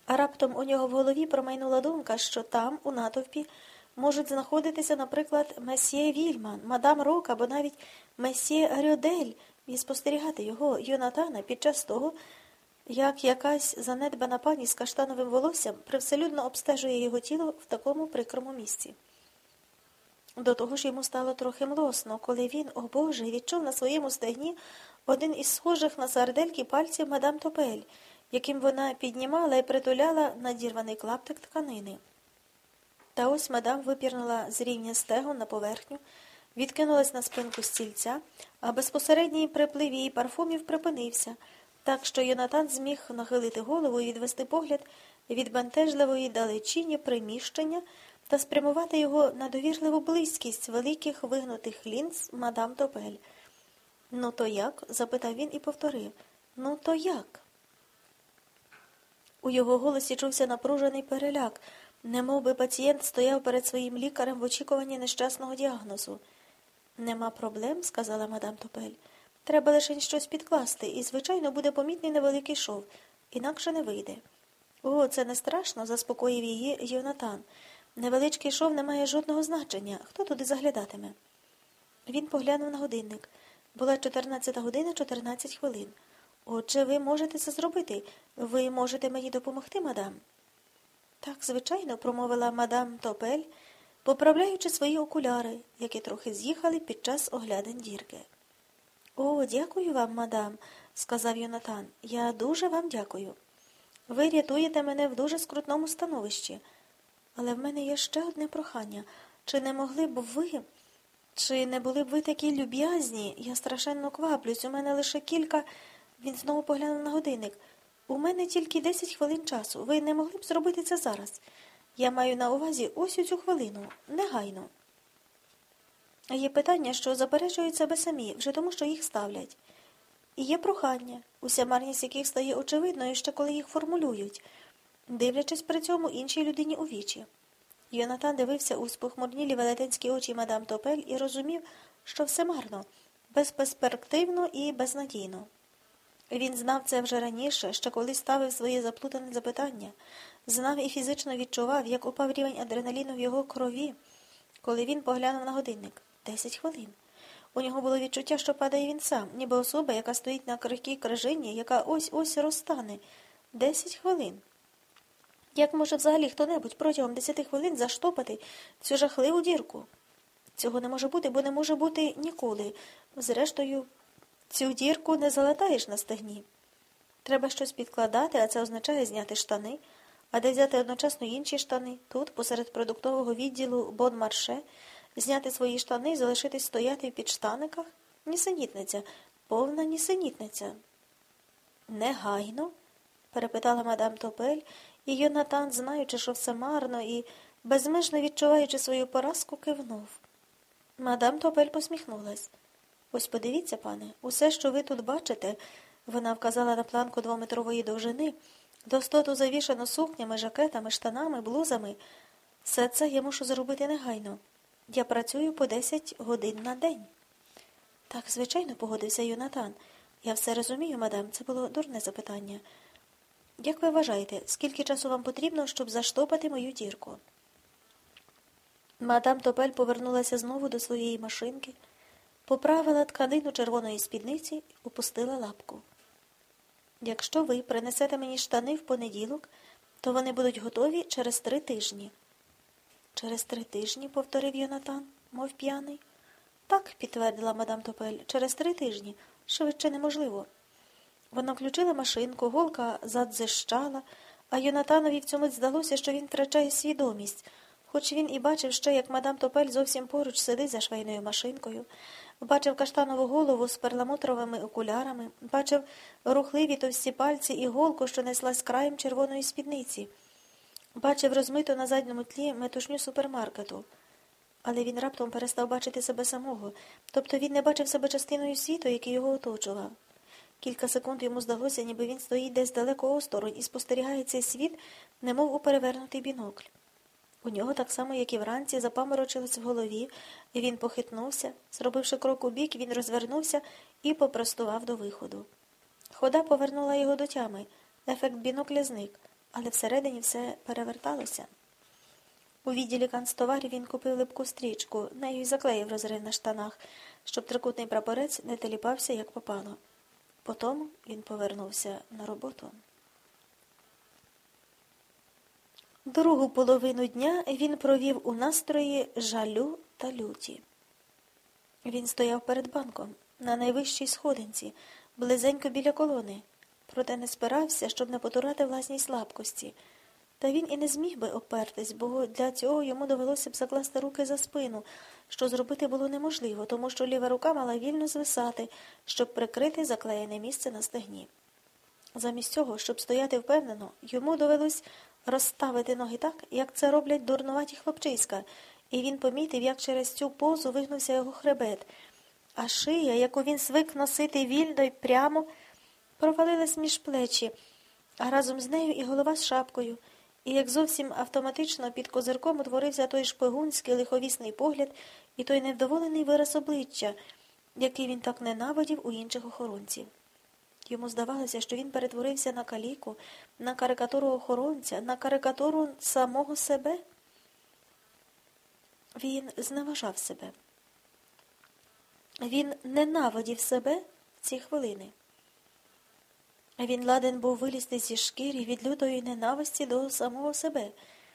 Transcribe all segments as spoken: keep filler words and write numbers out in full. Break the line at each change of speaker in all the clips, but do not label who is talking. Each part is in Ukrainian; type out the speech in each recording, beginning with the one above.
А раптом у нього в голові промайнула думка, що там, у натовпі, можуть знаходитися, наприклад, месьє Вільман, мадам Рок або навіть месьє Рьодель і спостерігати його, Йонатана, під час того, як якась занедбана пані з каштановим волоссям привселюдно обстежує його тіло в такому прикрому місці. До того ж йому стало трохи млосно, коли він, о Боже, відчув на своєму стегні один із схожих на сардельки пальців мадам Топель, яким вона піднімала і притуляла надірваний клаптик тканини. Та ось мадам випірнула з рівня стегон на поверхню, відкинулась на спинку стільця, а безпосередній приплив її парфумів припинився, так що Йонатан зміг нахилити голову і відвести погляд від бентежливої далечині приміщення та спрямувати його на довірливу близькість великих вигнутих лінз мадам Топель. «Ну то як?» – запитав він і повторив. «Ну то як?» У його голосі чувся напружений переляк, немов би пацієнт стояв перед своїм лікарем в очікуванні нещасного діагнозу. «Нема проблем», – сказала мадам Топель. «Треба лише щось підкласти, і, звичайно, буде помітний невеликий шов, інакше не вийде». «О, це не страшно», – заспокоїв її Йонатан. «Невеличкий шов не має жодного значення. Хто туди заглядатиме?» Він поглянув на годинник. Була чотирнадцята година чотирнадцять хвилин. «Отже, ви можете це зробити. Ви можете мені допомогти, мадам?» «Так, звичайно», – промовила мадам Топель, поправляючи свої окуляри, які трохи з'їхали під час оглядин дірки. «О, дякую вам, мадам», – сказав Йонатан. «Я дуже вам дякую. Ви рятуєте мене в дуже скрутному становищі. Але в мене є ще одне прохання. Чи не могли б ви, чи не були б ви такі люб'язні? Я страшенно кваплюсь, у мене лише кілька...» Він знову поглянув на годинник. «У мене тільки десять хвилин часу. Ви не могли б зробити це зараз? Я маю на увазі ось у цю хвилину. Негайно». Є питання, що заперечують себе самі, вже тому, що їх ставлять. І є прохання, уся марність яких стає очевидною, ще коли їх формулюють, дивлячись при цьому іншій людині у вічі. Йонатан дивився у спохмурнілі велетенські очі мадам Топель і розумів, що все марно, безперспективно і безнадійно. Він знав це вже раніше, ще коли ставив своє заплутане запитання, знав і фізично відчував, як упав рівень адреналіну в його крові, коли він поглянув на годинник. Десять хвилин. У нього було відчуття, що падає він сам, ніби особа, яка стоїть на крихкій крижині, яка ось-ось розтане. Десять хвилин. Як може взагалі хто-небудь протягом десяти хвилин заштопати цю жахливу дірку? Цього не може бути, бо не може бути ніколи. Зрештою, цю дірку не залатаєш на стегні. Треба щось підкладати, а це означає зняти штани. А де взяти одночасно інші штани? Тут, посеред продуктового відділу Бон-Марше, зняти свої штани і залишитись стояти в підштаниках? Нісенітниця, повна нісенітниця. «Негайно?» – перепитала мадам Топель, і Йонатан, знаючи, що все марно, і безмежно відчуваючи свою поразку, кивнув. Мадам Топель посміхнулась. «Ось подивіться, пане, усе, що ви тут бачите», – вона вказала на планку двометрової довжини, достоту завішано сукнями, жакетами, штанами, блузами. «Все це я мушу зробити негайно. Я працюю по десять годин на день». «Так, звичайно», – погодився Йонатан. «Я все розумію, мадам, це було дурне запитання. Як ви вважаєте, скільки часу вам потрібно, щоб заштопати мою дірку?» Мадам Топель повернулася знову до своєї машинки, поправила тканину червоної спідниці і опустила лапку. «Якщо ви принесете мені штани в понеділок, то вони будуть готові через три тижні». «Через три тижні?» – повторив Йонатан, мов п'яний. «Так», – підтвердила мадам Топель, – «через три тижні. Швидше неможливо». Вона включила машинку, голка задзищала, а Йонатанові в цьому здалося, що він втрачає свідомість, хоч він і бачив ще, як мадам Топель зовсім поруч сидить за швейною машинкою, бачив каштанову голову з перламутровими окулярами, бачив рухливі товсті пальці і голку, що неслась краєм червоної спідниці, бачив розмиту на задньому тлі метушню супермаркету. Але він раптом перестав бачити себе самого, тобто він не бачив себе частиною світу, який його оточував. Кілька секунд йому здалося, ніби він стоїть десь далеко осторонь і спостерігає цей світ, немов у перевернутий бінокль. У нього так само, як і вранці, запаморочилось в голові, і він похитнувся. Зробивши крок у бік, він розвернувся і попростував до виходу. Хода повернула його до тями. Ефект бінокля зник. але всередині все переверталося. У відділі канцтоварів він купив липку стрічку, нею й заклеїв розрив на штанах, щоб трикутний прапорець не теліпався, як попало. Потім він повернувся на роботу. Другу половину дня він провів у настрої жалю та люті. Він стояв перед банком, на найвищій сходинці, близенько біля колони, проте не спирався, щоб не потурати власній слабкості. Та він і не зміг би опертись, бо для цього йому довелося б закласти руки за спину, що зробити було неможливо, тому що ліва рука мала вільно звисати, щоб прикрити заклеєне місце на стегні. Замість цього, щоб стояти впевнено, йому довелось розставити ноги так, як це роблять дурнуваті хлопчиська, і він помітив, як через цю позу вигнувся його хребет, а шия, яку він звик носити вільно й прямо, провалилась між плечі, а разом з нею і голова з шапкою, і як зовсім автоматично під козирком утворився той шпигунський лиховісний погляд і той невдоволений вираз обличчя, який він так ненавидів у інших охоронців. Йому здавалося, що він перетворився на каліку, на карикатуру охоронця, на карикатуру самого себе. Він зневажав себе. Він ненавидів себе в ці хвилини. Він ладен був вилізти зі шкіри від лютої ненависті до самого себе.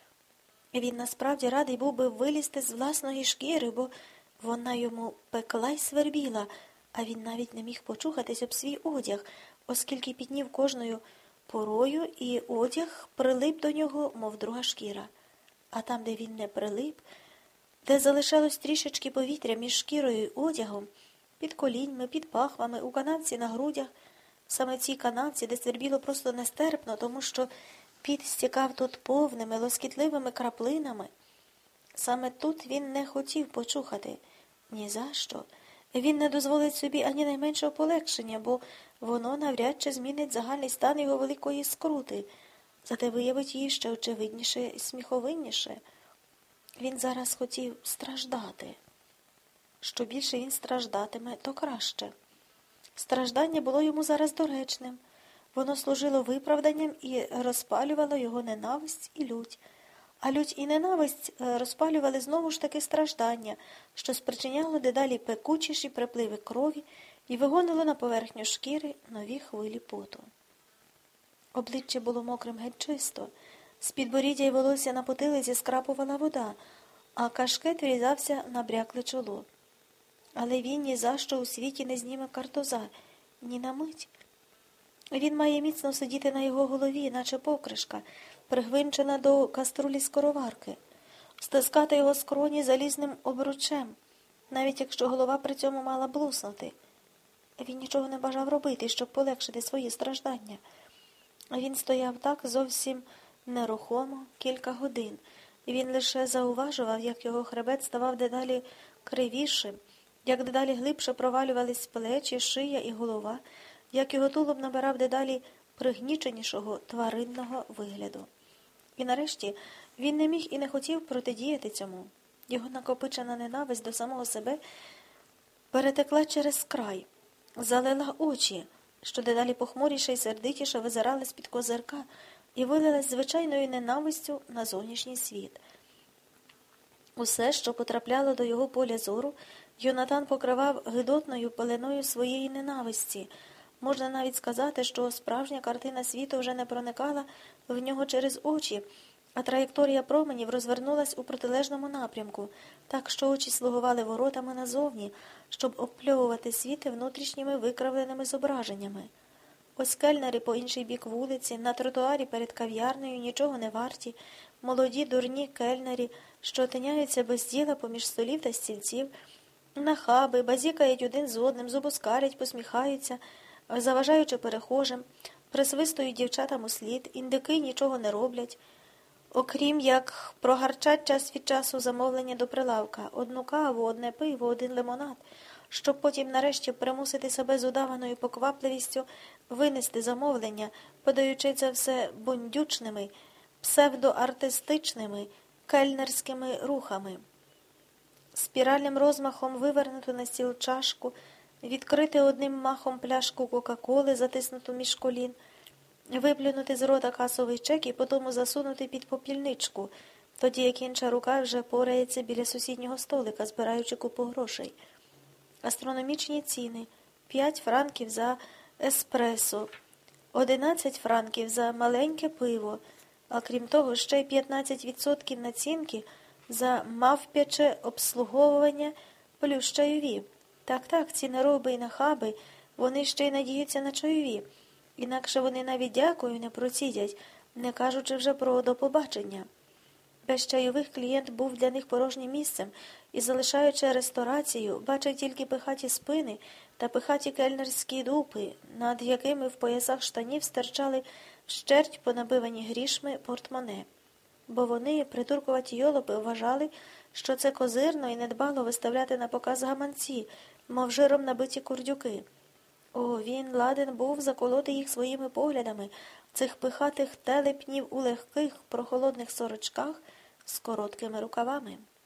Він насправді радий був би вилізти з власної шкіри, бо вона йому пекла й свербіла, а він навіть не міг почухатись об свій одяг, оскільки піднів кожною порою, і одяг прилип до нього, мов друга шкіра. А там, де він не прилип, де залишалось трішечки повітря між шкірою і одягом, під коліньми, під пахвами, у канавці на грудях, саме в цій канавці, де свербіло просто нестерпно, тому що під стікав тут повними, лоскітливими краплинами, саме тут він не хотів почухати. Ні за що. Він не дозволить собі ані найменшого полегшення, бо воно навряд чи змінить загальний стан його великої скрути, зате виявить її ще очевидніше і сміховинніше. Він зараз хотів страждати. Що більше він страждатиме, то краще. Страждання було йому зараз доречним. Воно служило виправданням і розпалювало його ненависть і лють. А лють і ненависть розпалювали знову ж таки страждання, що спричиняло дедалі пекучіші припливи крові і вигонило на поверхню шкіри нові хвилі поту. Обличчя було мокрим геть чисто, з підборіддя й волосся на потилиці скрапувала вода, а кашкет врізався на брякле чоло. Але він ні за що у світі не зніме картуза, ні на мить. Він має міцно сидіти на його голові, наче покришка, пригвинчена до каструлі скороварки, стискати його скроні залізним обручем, навіть якщо голова при цьому мала блуснути. Він нічого не бажав робити, щоб полегшити свої страждання. Він стояв так зовсім нерухомо кілька годин. Він лише зауважував, як його хребет ставав дедалі кривішим, як дедалі глибше провалювались плечі, шия і голова, як його тулуб набирав дедалі пригніченішого тваринного вигляду. І нарешті він не міг і не хотів протидіяти цьому. Його накопичена ненависть до самого себе перетекла через край, залила очі, що дедалі похмуріше й сердитіше визирали з-під козирка, і вилилась звичайною ненавистю на зовнішній світ. Усе, що потрапляло до його поля зору, Йонатан покривав гидотною пеленою своєї ненависті. Можна навіть сказати, що справжня картина світу вже не проникала в нього через очі, а траєкторія променів розвернулась у протилежному напрямку, так що очі слугували воротами назовні, щоб обпльовувати світ внутрішніми викривленими зображеннями. Ось кельнери по інший бік вулиці, на тротуарі перед кав'ярнею нічого не варті, молоді дурні кельнері, що тиняються без діла поміж столів та стільців, нахаби, базікають один з одним, зубоскалять, посміхаються, заважаючи перехожим, присвистують дівчатам у слід, індики нічого не роблять, окрім як прогарчать час від часу замовлення до прилавка, одну каву, одне пиво, один лимонад, щоб потім нарешті примусити себе з удаваною поквапливістю винести замовлення, подаючи це все бундючними, псевдоартистичними, кельнерськими рухами. Спіральним розмахом вивернути на стіл чашку, відкрити одним махом пляшку Кока-Коли, затиснуту між колін, виплюнути з рота касовий чек і потому засунути під попільничку, тоді як інша рука вже порається біля сусіднього столика, збираючи купу грошей. Астрономічні ціни – п'ять франків за еспресо, одинадцять франків за маленьке пиво, а крім того ще й п'ятнадцять відсотків націнки за мавпяче обслуговування плюс чайові. Так-так, ці нероби і нахаби, вони ще й надіються на чайові. Інакше вони навіть дякую не процідять, не кажучи вже про до побачення. Без чайових клієнт був для них порожнім місцем і, залишаючи ресторацію, бачив тільки пихаті спини та пихаті кельнерські дупи, над якими в поясах штанів стирчали щерть понабивані грішми портмоне. Бо вони, придуркуваті йолопи, вважали, що це козирно і недбало виставляти на показ гаманці, мов жиром набиті курдюки. О, він ладен був заколоти їх своїми поглядами, цих пихатих телепнів у легких, прохолодних сорочках з короткими рукавами.